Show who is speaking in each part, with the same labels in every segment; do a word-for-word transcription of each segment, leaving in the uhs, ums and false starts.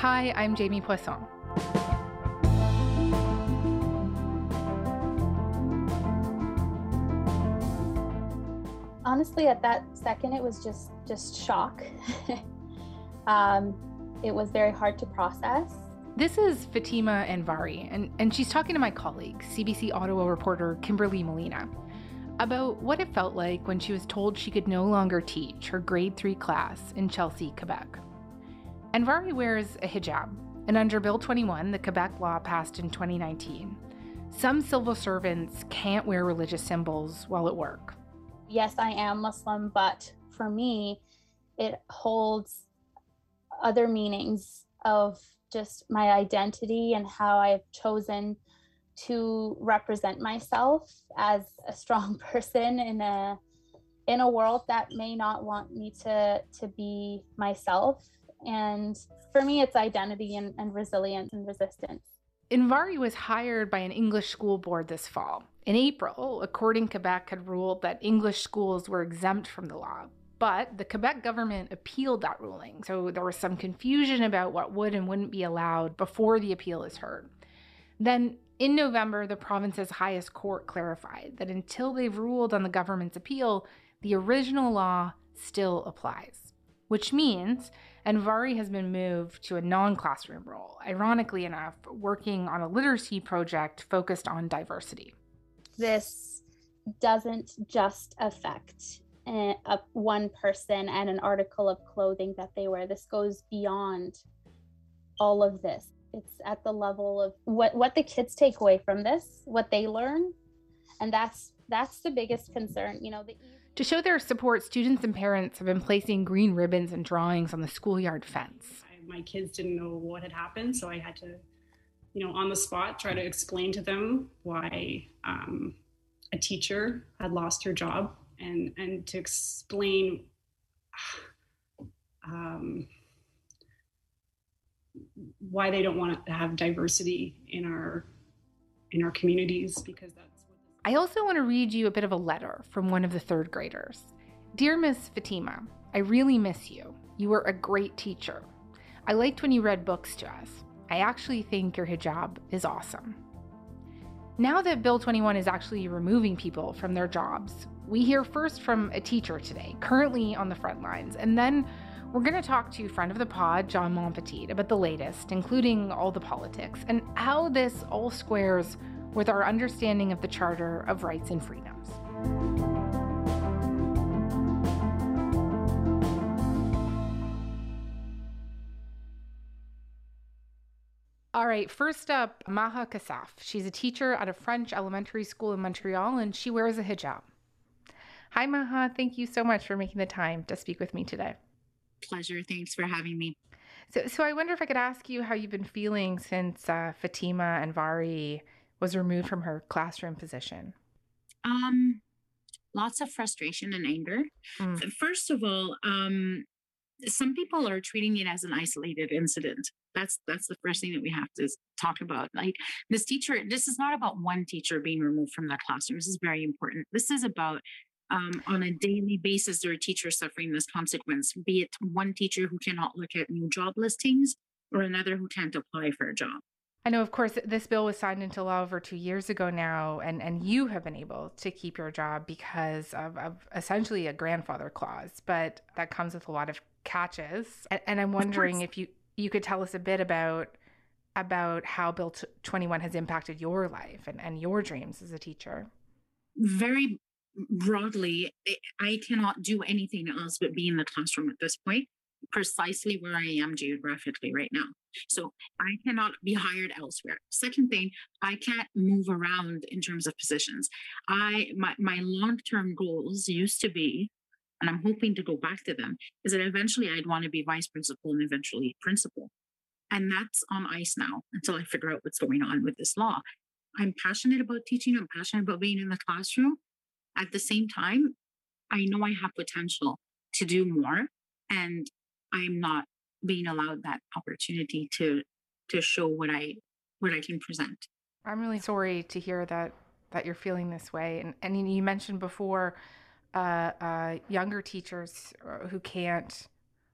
Speaker 1: Hi, I'm Jamie Poisson.
Speaker 2: Honestly, at that second, it was just just shock. um, it was very hard to process.
Speaker 1: This is Fatima Anvari, and, and she's talking to my colleague, C B C Ottawa reporter Kimberly Molina, about what it felt like when she was told she could no longer teach her grade three class in Chelsea, Quebec. Anvari wears a hijab, and under Bill twenty-one, the Quebec law passed in twenty nineteen, some civil servants can't wear religious symbols while at work.
Speaker 2: Yes, I am Muslim, but for me, it holds other meanings of just my identity and how I've chosen to represent myself as a strong person in a in a world that may not want me to to be myself. And for me, it's identity and, and resilience and resistance.
Speaker 1: Anvari was hired by an English school board this fall. In April, a court in Quebec had ruled that English schools were exempt from the law, but the Quebec government appealed that ruling, so there was some confusion about what would and wouldn't be allowed before the appeal is heard. Then, in November, the province's highest court clarified that until they've ruled on the government's appeal, the original law still applies. Which means Anvari has been moved to a non-classroom role, ironically enough, working on a literacy project focused on diversity.
Speaker 2: This doesn't just affect a, a, one person and an article of clothing that they wear. This goes beyond all of this. It's at the level of what, what the kids take away from this, what they learn, and that's that's the biggest concern. You know, the
Speaker 1: To show their support, students and parents have been placing green ribbons and drawings on the schoolyard fence.
Speaker 3: My kids didn't know what had happened, so I had to, you know, on the spot, try to explain to them why um, a teacher had lost her job, and and to explain um, why they don't want to have diversity in our in our communities, because that's.
Speaker 1: I also want to read you a bit of a letter from one of the third graders. Dear Miss Fatima, I really miss you. You were a great teacher. I liked when you read books to us. I actually think your hijab is awesome. Now that Bill twenty-one is actually removing people from their jobs, we hear first from a teacher today, currently on the front lines, and then we're going to talk to friend of the pod, John Monpetit, about the latest, including all the politics, and how this all squares with our understanding of the Charter of Rights and Freedoms. All right, first up, Maha Kassaf. She's a teacher at a French elementary school in Montreal, and she wears a hijab. Hi, Maha. Thank you so much for making the time to speak with me today.
Speaker 4: Pleasure. Thanks for having me.
Speaker 1: So, so I wonder if I could ask you how you've been feeling since uh, Fatima Anvari was removed from her classroom position.
Speaker 4: Um, lots of frustration and anger. Mm. First of all, um, some people are treating it as an isolated incident. That's that's the first thing that we have to talk about. Like this teacher, this is not about one teacher being removed from their classroom. This is very important. This is about um, on a daily basis, there are teachers suffering this consequence, be it one teacher who cannot look at new job listings or another who can't apply for a job.
Speaker 1: I know, of course, this bill was signed into law over two years ago now, and, and you have been able to keep your job because of, of essentially a grandfather clause, but that comes with a lot of catches. And, and I'm wondering if you, you could tell us a bit about about how Bill twenty-one has impacted your life and, and your dreams as a teacher.
Speaker 4: Very broadly, I cannot do anything else but be in the classroom at this point, precisely where I am geographically right now. So I cannot be hired elsewhere. Second thing, I can't move around in terms of positions. I my, my long-term goals used to be, and I'm hoping to go back to them, is that eventually I'd want to be vice principal and eventually principal. And that's on ice now until I figure out what's going on with this law. I'm passionate about teaching. I'm passionate about being in the classroom. At the same time, I know I have potential to do more, and I'm not being allowed that opportunity to to show what I what I can present.
Speaker 1: I'm really sorry to hear that that you're feeling this way. And and you mentioned before uh, uh, younger teachers who can't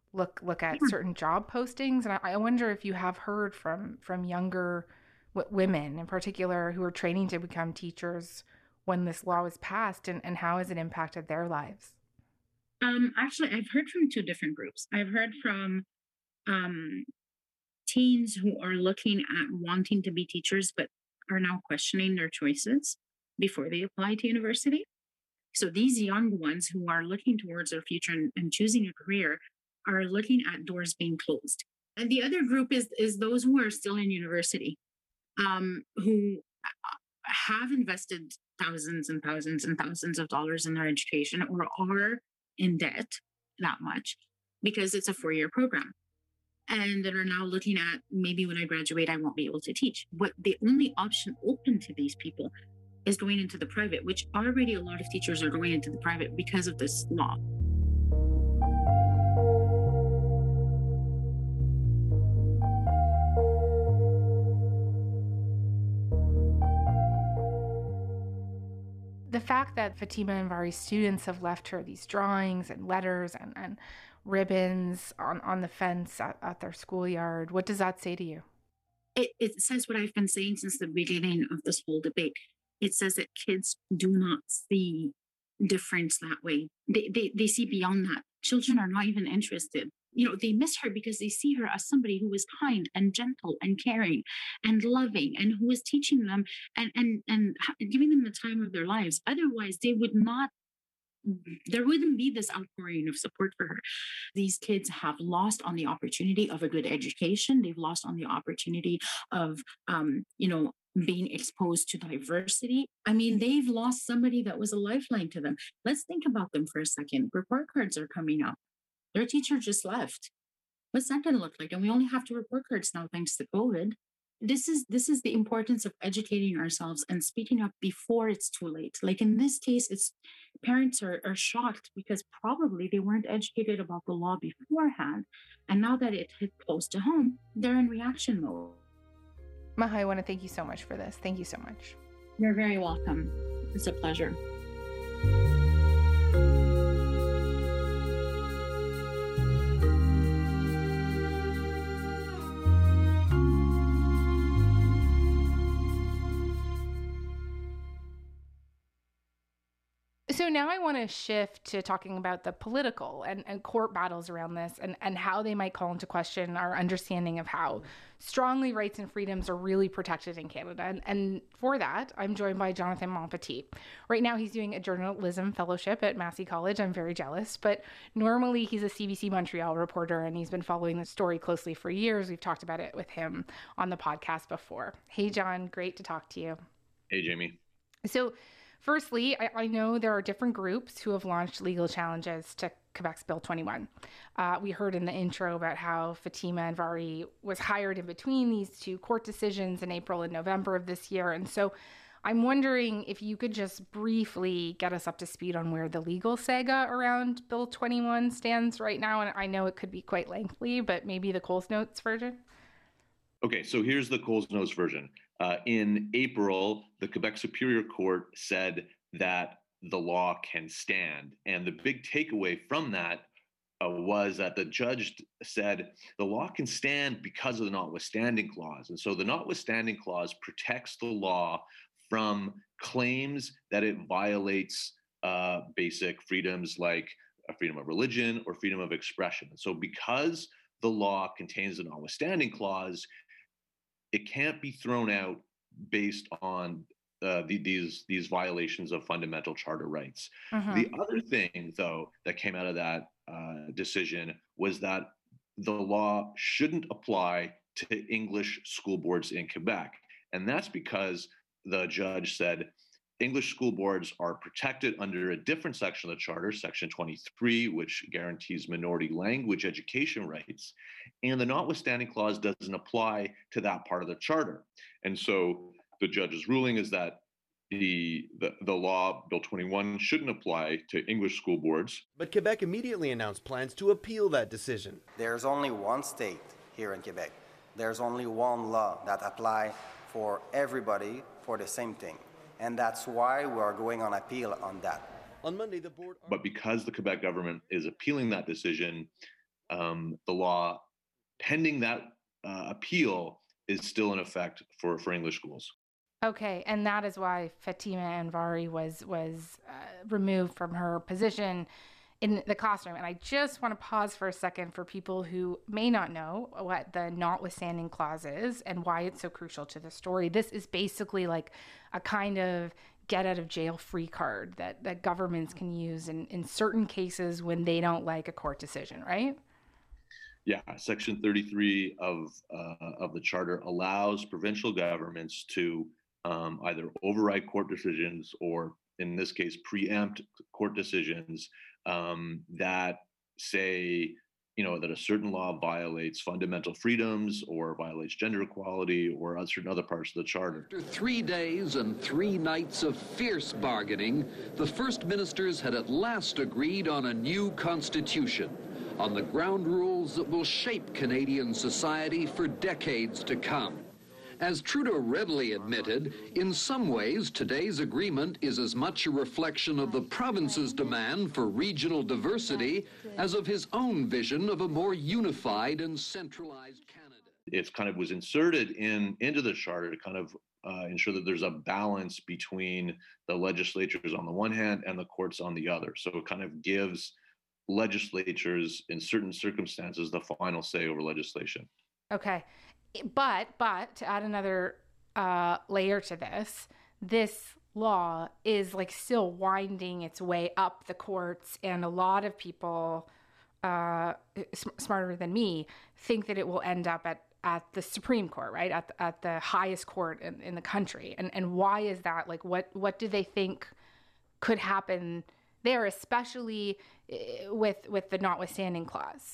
Speaker 1: look look at
Speaker 4: Yeah.
Speaker 1: certain job postings. And I, I wonder if you have heard from from younger w- women in particular who are training to become teachers when this law was passed, and, and how has it impacted their lives?
Speaker 4: Um, actually, I've heard from two different groups. I've heard from um, teens who are looking at wanting to be teachers, but are now questioning their choices before they apply to university. So these young ones who are looking towards their future and, and choosing a career are looking at doors being closed. And the other group is is those who are still in university, um, who have invested thousands and thousands and thousands of dollars in their education or are in debt that much because it's a four-year program. And that are now looking at, maybe when I graduate, I won't be able to teach. But the only option open to these people is going into the private, which already a lot of teachers are going into the private because of this law.
Speaker 1: The fact that Fatima Anvari's students have left her these drawings and letters and, and ribbons on, on the fence at, at their schoolyard, what does that say to you?
Speaker 4: It, it says what I've been saying since the beginning of this whole debate. It says that kids do not see difference that way. They, they, they see beyond that. Children are not even interested. You know, they miss her because they see her as somebody who was kind and gentle and caring and loving and who was teaching them and, and, and giving them the time of their lives. Otherwise, they would not, there wouldn't be this outpouring of support for her. These kids have lost on the opportunity of a good education. They've lost on the opportunity of, um, you know, being exposed to diversity. I mean, they've lost somebody that was a lifeline to them. Let's think about them for a second. Report cards are coming up. Their teacher just left. What's that going to look like? And we only have two report cards now, thanks to COVID. This is this is the importance of educating ourselves and speaking up before it's too late. Like in this case, it's parents are, are shocked because probably they weren't educated about the law beforehand. And now that it hit close to home, they're in reaction mode.
Speaker 1: Maha, I want to thank you so much for this. Thank you so much.
Speaker 4: You're very welcome. It's a pleasure.
Speaker 1: So now I want to shift to talking about the political and, and court battles around this and, and how they might call into question our understanding of how strongly rights and freedoms are really protected in Canada. And, and for that, I'm joined by Jonathan Monpetit. Right now, he's doing a journalism fellowship at Massey College. I'm very jealous. But normally, he's a C B C Montreal reporter, and he's been following the story closely for years. We've talked about it with him on the podcast before. Hey, John, great to talk to you.
Speaker 5: Hey, Jamie.
Speaker 1: So, firstly, I, I know there are different groups who have launched legal challenges to Quebec's Bill twenty-one. Uh, we heard in the intro about how Fatima Anvari was hired in between these two court decisions in April and November of this year. And so I'm wondering if you could just briefly get us up to speed on where the legal saga around Bill twenty-one stands right now. And I know it could be quite lengthy, but maybe the Coles Notes version?
Speaker 5: Okay, so here's the Coles Notes version. Uh, in April, the Quebec Superior Court said that the law can stand. And the big takeaway from that uh, was that the judge said the law can stand because of the notwithstanding clause. And so the notwithstanding clause protects the law from claims that it violates uh, basic freedoms like a freedom of religion or freedom of expression. And so because the law contains the notwithstanding clause, it can't be thrown out based on uh, the, these these violations of fundamental charter rights.
Speaker 1: Uh-huh.
Speaker 5: The other thing, though, that came out of that uh, decision was that the law shouldn't apply to English school boards in Quebec. And that's because the judge said English school boards are protected under a different section of the charter, section twenty-three, which guarantees minority language education rights. And the notwithstanding clause doesn't apply to that part of the charter. And so the judge's ruling is that the, the, the law, Bill twenty-one, shouldn't apply to English school boards.
Speaker 6: But Quebec immediately announced plans to appeal that decision.
Speaker 7: There's only one state here in Quebec. There's only one law that applies for everybody for the same thing. And that's why we are going on appeal on that.
Speaker 6: On Monday, the board...
Speaker 5: But because the Quebec government is appealing that decision, um, the law, pending that uh, appeal, is still in effect for, for English schools.
Speaker 1: Okay, and that is why Fatima Anvari was was uh, removed from her position in the classroom. And I just want to pause for a second for people who may not know what the notwithstanding clause is and why it's so crucial to the story. This is basically like a kind of get out of jail free card that, that governments can use in, in certain cases when they don't like a court decision, right?
Speaker 5: Yeah, Section thirty-three of uh, of the Charter allows provincial governments to um, either override court decisions or, in this case, preempt court decisions um, that say, you know, that a certain law violates fundamental freedoms or violates gender equality or certain other parts of the Charter.
Speaker 8: After three days and three nights of fierce bargaining, the First Ministers had at last agreed on a new constitution, on the ground rules that will shape Canadian society for decades to come. As Trudeau readily admitted, in some ways, today's agreement is as much a reflection of the province's demand for regional diversity as of his own vision of a more unified and centralized Canada.
Speaker 5: It kind of was inserted in into the Charter to kind of uh, ensure that there's a balance between the legislatures on the one hand and the courts on the other. So it kind of gives legislatures, in certain circumstances, the final say over legislation.
Speaker 1: Okay. But, but to add another uh, layer to this, this law is like still winding its way up the courts, and a lot of people uh, sm- smarter than me think that it will end up at, at the Supreme Court, right? At the, at the highest court in, in the country. And and why is that? Like, what what do they think could happen there, especially with with the notwithstanding clause?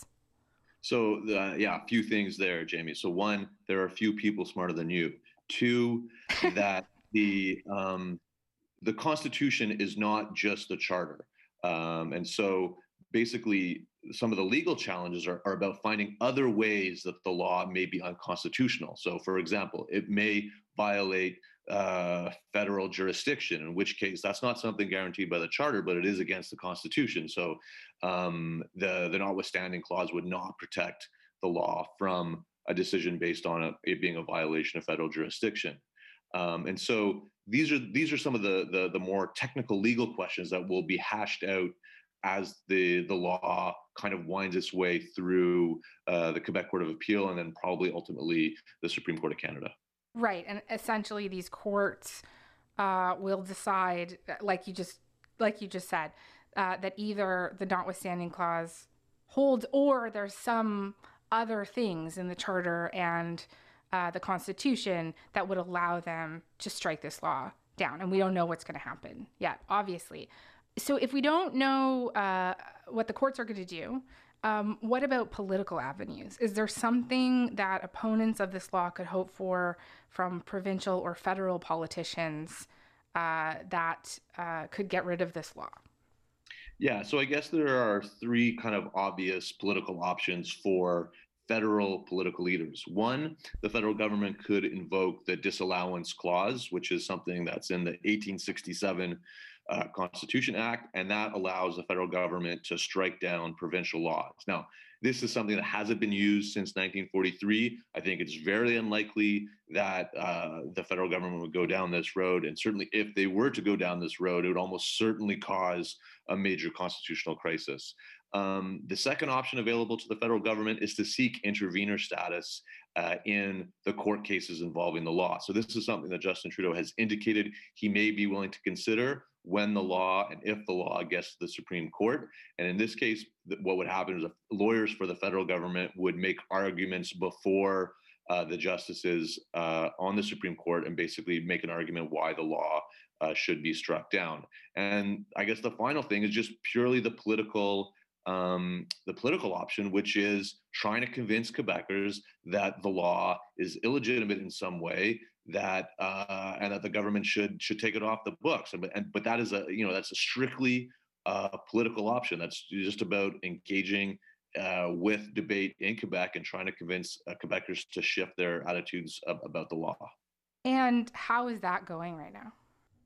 Speaker 5: So, uh, yeah, a few things there, Jamie. So, one, there are a few people smarter than you. Two, that the um, the Constitution is not just the Charter. Um, and so, basically, some of the legal challenges are, are about finding other ways that the law may be unconstitutional. So, for example, it may violate uh, federal jurisdiction, in which case that's not something guaranteed by the Charter, but it is against the Constitution. So um, the, the notwithstanding clause would not protect the law from a decision based on a, it being a violation of federal jurisdiction. Um, and so these are these are some of the, the the more technical legal questions that will be hashed out as the the law kind of winds its way through uh, the Quebec Court of Appeal and then probably ultimately the Supreme Court of Canada.
Speaker 1: Right, and essentially these courts uh, will decide, like you just like you just said, uh, that either the notwithstanding clause holds or there's some other things in the Charter and uh, the Constitution that would allow them to strike this law down. And we don't know what's going to happen yet, obviously. So if we don't know uh, what the courts are going to do, Um, what about political avenues? Is there something that opponents of this law could hope for from provincial or federal politicians uh, that uh, could get rid of this law?
Speaker 5: Yeah, so I guess there are three kind of obvious political options for federal political leaders. One, the federal government could invoke the disallowance clause, which is something that's in the eighteen sixty-seven Uh, Constitution Act, and that allows the federal government to strike down provincial laws. Now, this is something that hasn't been used since nineteen forty-three. I think it's very unlikely that uh, the federal government would go down this road, and certainly if they were to go down this road, it would almost certainly cause a major constitutional crisis. Um, the second option available to the federal government is to seek intervenor status uh, in the court cases involving the law. So this is something that Justin Trudeau has indicated he may be willing to consider when the law and if the law gets to the Supreme Court. And in this case, what would happen is lawyers for the federal government would make arguments before uh, the justices uh, on the Supreme Court and basically make an argument why the law uh, should be struck down. And I guess the final thing is just purely the political Um, the political option, which is trying to convince Quebecers that the law is illegitimate in some way, that uh, and that the government should should take it off the books. And, and but that is a you know that's a strictly uh, political option. That's just about engaging uh, with debate in Quebec and trying to convince uh, Quebecers to shift their attitudes ab- about the law.
Speaker 1: And how is that going right now?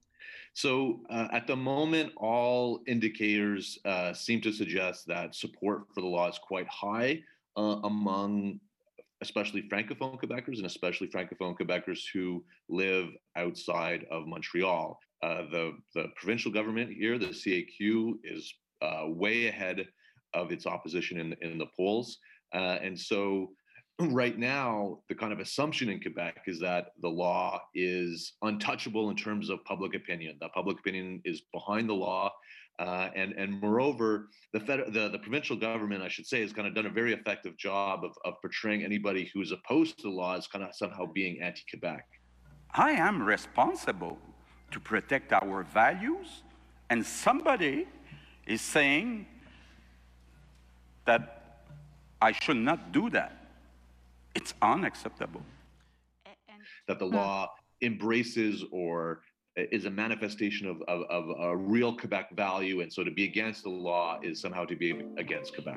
Speaker 5: So uh, at the moment, all indicators uh, seem to suggest that support for the law is quite high uh, among especially Francophone Quebecers and especially Francophone Quebecers who live outside of Montreal. Uh, the, the provincial government here, the C A Q, is uh, way ahead of its opposition in, in the polls. Uh, and so right now, the kind of assumption in Quebec is that the law is untouchable in terms of public opinion, that public opinion is behind the law. Uh, and, and moreover, the, fed, the the provincial government, I should say, has kind of done a very effective job of, of portraying anybody who's opposed to the law as kind of somehow being anti-Quebec.
Speaker 9: I am responsible to protect our values, and somebody is saying that I should not do that. It's unacceptable.
Speaker 5: That the law embraces or is a manifestation of, of, of a real Quebec value, and so to be against the law is somehow to be against Quebec.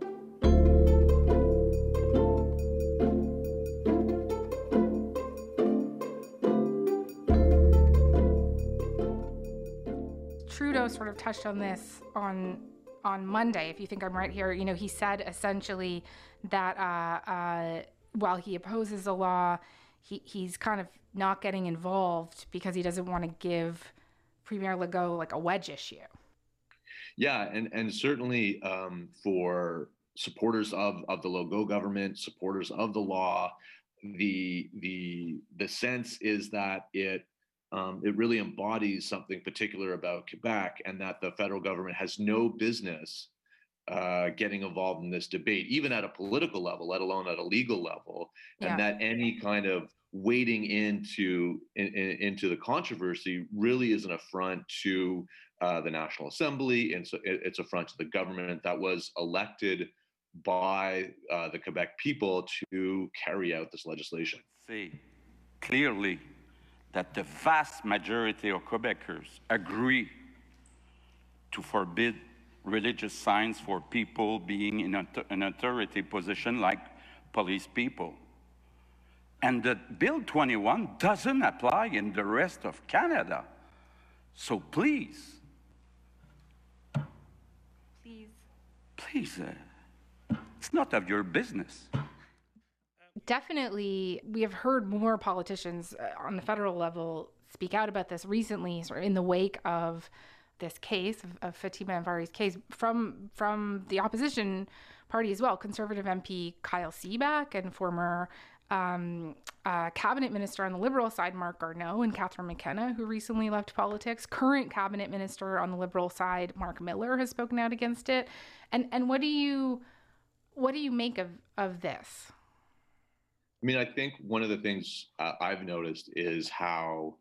Speaker 1: Trudeau sort of touched on this on on Monday, if you think I'm right here. You know, he said essentially that uh, uh, while he opposes the law, he, he's kind of not getting involved because he doesn't want to give Premier Legault like a wedge issue.
Speaker 5: Yeah, and, and certainly um, for supporters of, of the Legault government, supporters of the law, the the the sense is that it um, it really embodies something particular about Quebec, and that the federal government has no business uh, getting involved in this debate, even at a political level, let alone at a legal level, and
Speaker 1: Yeah.
Speaker 5: that any kind of wading into in, in, into the controversy really is an affront to uh, the National Assembly, and so it, it's an affront to the government that was elected by uh, the Quebec people to carry out this legislation.
Speaker 9: Say clearly that the vast majority of Quebecers agree to forbid religious signs for people being in an authority position like police people. And that Bill twenty-one doesn't apply in the rest of Canada. So please,
Speaker 1: Please.
Speaker 9: please, uh, it's not of your business.
Speaker 1: Definitely, we have heard more politicians uh, on the federal level speak out about this recently, sort of in the wake of this case, of, of Fatima Anvari's case, from from the opposition party as well. Conservative M P Kyle Seaback and former um, uh, cabinet minister on the Liberal side, Mark Garneau, and Catherine McKenna, who recently left politics. Current cabinet minister on the Liberal side, Mark Miller, has spoken out against it. And and what do you what do you make of of this?
Speaker 5: I mean, I think one of the things uh, I've noticed is how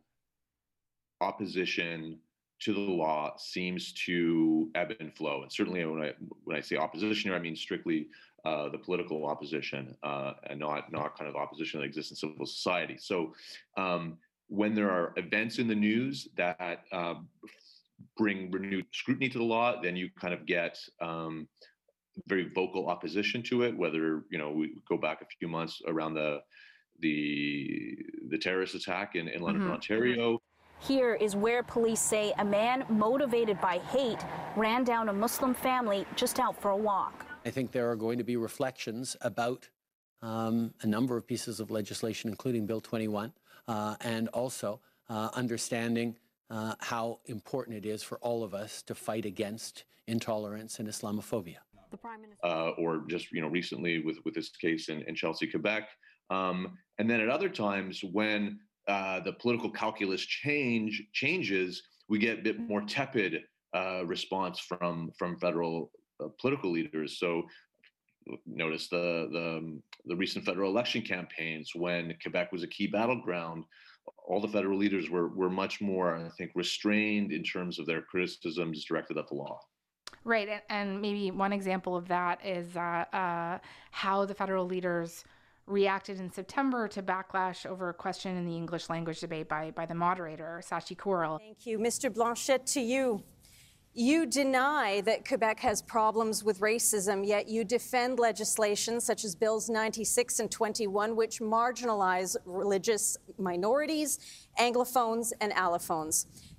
Speaker 5: opposition to the law seems to ebb and flow. And certainly when I when I say opposition here, I mean strictly uh, the political opposition uh, and not, not kind of opposition that exists in civil society. So um, when there are events in the news that uh, bring renewed scrutiny to the law, then you kind of get um, very vocal opposition to it, whether, you know, we go back a few months around the the the terrorist attack in, in London, mm-hmm. Ontario.
Speaker 10: Here is where police say a man motivated by hate ran down a Muslim family just out for a walk.
Speaker 11: I think there are going to be reflections about um, a number of pieces of legislation, including Bill twenty-one, uh, and also uh, understanding uh, how important it is for all of us to fight against intolerance and Islamophobia.
Speaker 10: The Prime Minister.
Speaker 5: Uh, or just, you know, recently with, with this case in, in Chelsea, Quebec. Um, and then at other times when uh, the political calculus change changes, we get a bit more tepid uh, response from from federal uh, political leaders. So notice the, the the recent federal election campaigns when Quebec was a key battleground. All the federal leaders were were much more, I think, restrained in terms of their criticisms directed at the law.
Speaker 1: Right, and maybe one example of that is uh, uh, how the federal leaders reacted in September to backlash over a question in the English language debate by, by the moderator, Sachi Kurl.
Speaker 12: Thank you. Mister Blanchet, to you. You deny that Quebec has problems with racism, yet you defend legislation such as Bills ninety-six and twenty-one, which marginalize religious minorities, Anglophones, and allophones.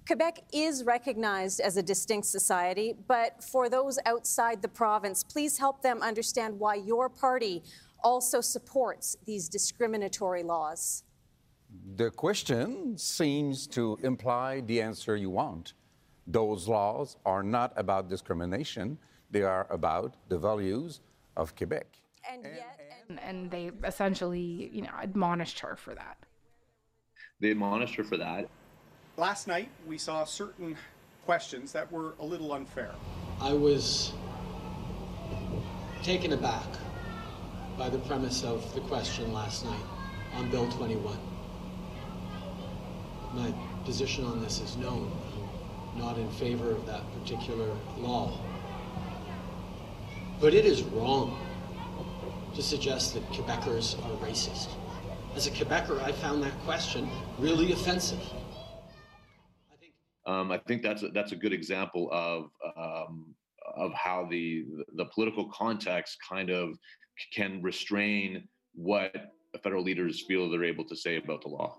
Speaker 12: Quebec is recognized as a distinct society, but for those outside the province, please help them understand why your party also supports these discriminatory laws.
Speaker 13: The question seems to imply the answer you want. Those laws are not about discrimination. They are about the values of Quebec.
Speaker 12: And yet,
Speaker 1: and, and they essentially, you know, admonished her for that.
Speaker 5: They admonished her for that.
Speaker 14: Last night, we saw certain questions that were a little unfair.
Speaker 11: I was taken aback by the premise of the question last night on Bill twenty-one. My position on this is known. I'm not in favor of that particular law. But it is wrong to suggest that Quebecers are racist. As a Quebecer, I found that question really offensive.
Speaker 5: Um, I think that's a, that's a good example of um, of how the the political context kind of can restrain what federal leaders feel they're able to say about the law.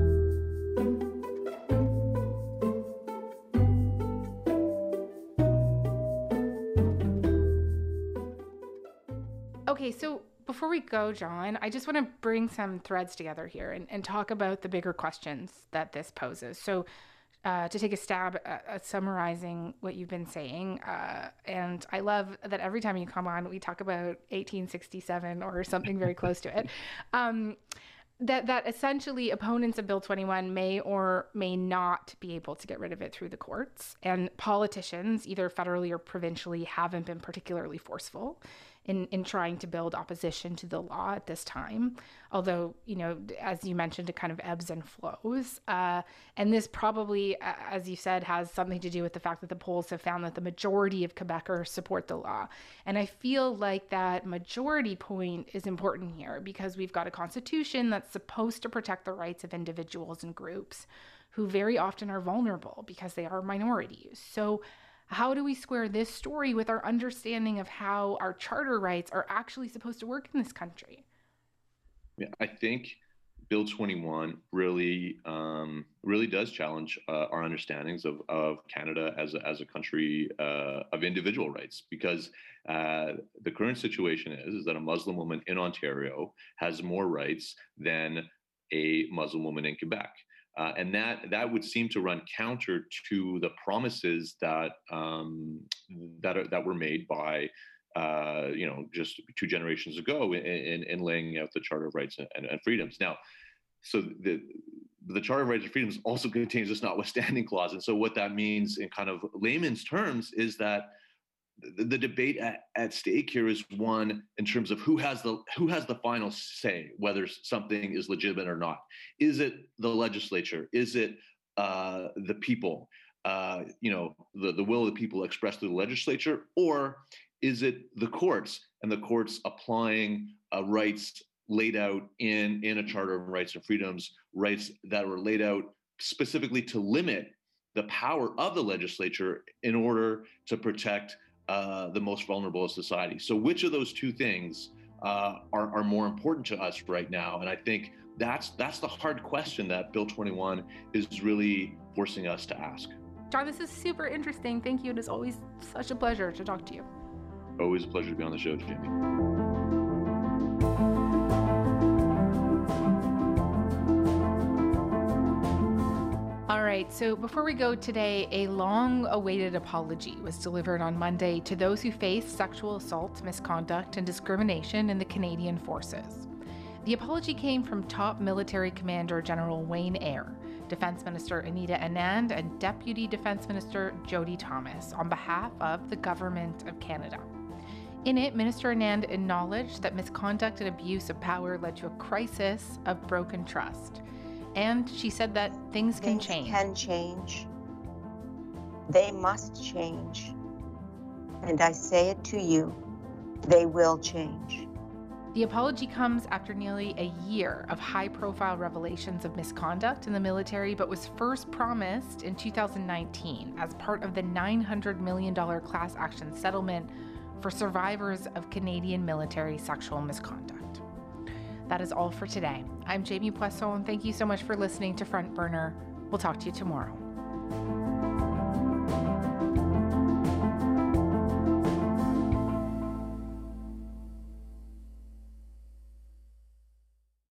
Speaker 1: Okay, so before we go, John, I just want to bring some threads together here and, and talk about the bigger questions that this poses. So uh, to take a stab at, at summarizing what you've been saying, uh, and I love that every time you come on, we talk about eighteen sixty-seven or something very close to it, um, that, that essentially opponents of Bill twenty-one may or may not be able to get rid of it through the courts. And politicians, either federally or provincially, haven't been particularly forceful in, in trying to build opposition to the law at this time. Although, you know, as you mentioned, it kind of ebbs and flows. Uh, and this probably, as you said, has something to do with the fact that the polls have found that the majority of Quebecers support the law. And I feel like that majority point is important here because we've got a constitution that's supposed to protect the rights of individuals and groups who very often are vulnerable because they are minorities. So how do we square this story with our understanding of how our charter rights are actually supposed to work in this country?
Speaker 5: Yeah, I think Bill twenty-one really, um, really does challenge uh, our understandings of, of Canada as a, as a country uh, of individual rights, because uh, the current situation is, is that a Muslim woman in Ontario has more rights than a Muslim woman in Quebec. Uh, and that that would seem to run counter to the promises that um, that are, that were made by uh, you know just two generations ago in, in, in laying out the Charter of Rights and, and Freedoms. Now, so the the Charter of Rights and Freedoms also contains this notwithstanding clause, and so what that means in kind of layman's terms is that the, the debate at, at stake here is one in terms of who has the who has the final say whether something is legitimate or not. Is it the legislature? Is it uh, the people? Uh, you know, the, the will of the people expressed through the legislature, or is it the courts and the courts applying uh, rights laid out in in a Charter of Rights and Freedoms, rights that were laid out specifically to limit the power of the legislature in order to protect Uh, the most vulnerable of society. So which of those two things uh, are, are more important to us right now? And I think that's that's the hard question that Bill twenty-one is really forcing us to ask.
Speaker 1: John, this is super interesting. Thank you. It is always such a pleasure to talk to you.
Speaker 5: Always a pleasure to be on the show, Jamie.
Speaker 1: All right, so before we go today, a long-awaited apology was delivered on Monday to those who faced sexual assault, misconduct, and discrimination in the Canadian Forces. The apology came from top military commander General Wayne Eyre, Defense Minister Anita Anand, and Deputy Defense Minister Jody Thomas on behalf of the Government of Canada. In it, Minister Anand acknowledged that misconduct and abuse of power led to a crisis of broken trust. And she said that things can
Speaker 15: things
Speaker 1: change.
Speaker 15: can change. They must change. And I say it to you, they will change.
Speaker 1: The apology comes after nearly a year of high-profile revelations of misconduct in the military, but was first promised in two thousand nineteen as part of the nine hundred million dollars class action settlement for survivors of Canadian military sexual misconduct. That is all for today. I'm Jamie Poisson. Thank you so much for listening to Front Burner. We'll talk to you tomorrow.
Speaker 12: you.